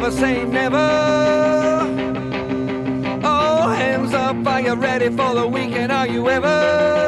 never say never. Oh, hands up, are you ready for the weekend? Are you ever?